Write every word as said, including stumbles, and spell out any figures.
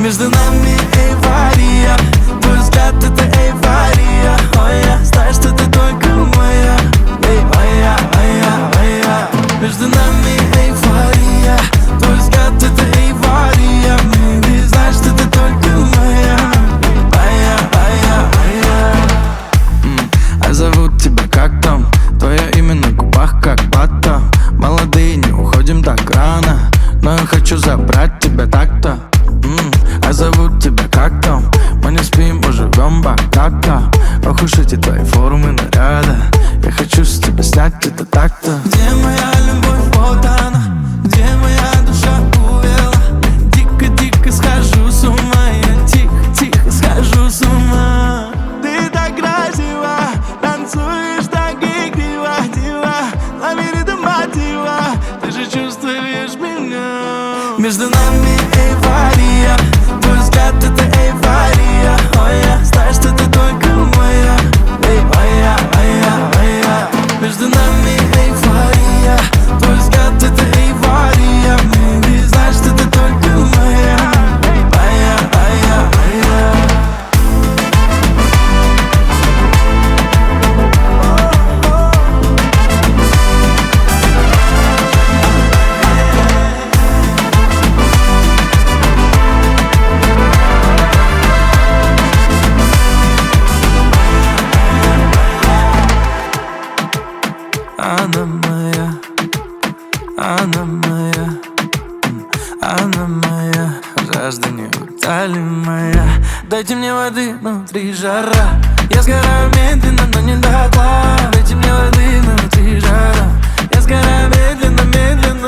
Между нами эйфория, твой взгляд это эйфория. Ой, я знаю, что ты только моя. Эй, моя, моя, моя. Между нами эйфория, твой взгляд это эйфория. Ты знаешь, что ты только моя. Моя, моя, моя. М, А зовут тебя как там? Твое имя на губах как батон. Молодые, не уходим так рано, но я хочу забрать тебя так-то. М, А зовут тебя как там? Мы не спим, мы живем богато. Ох уж эти твои формы наряда. Я хочу с тебя снять это так-то. Где моя любовь, вот она. Где моя душа увела. Дико-дико схожу с ума. Я тихо-тихо схожу с ума. Ты так красиво, танцуешь так игриво, дива, лавирита мотива. Ты же чувствуешь меня. Между нами эйфория, твой взгляд это эйфория. Ой, я знаю, что ты только моя. Эй, моя, моя, моя. Между нами эйфория, твой взгляд это эйфория. Ты знаешь, что ты только моя. Моя, моя, моя. Она моя, она моя, она моя. Жажда не утолимая. Дайте мне воды, внутри жара. Я сгораю медленно, но не дотла. Дайте мне воды, внутри жара. Я сгораю медленно, медленно.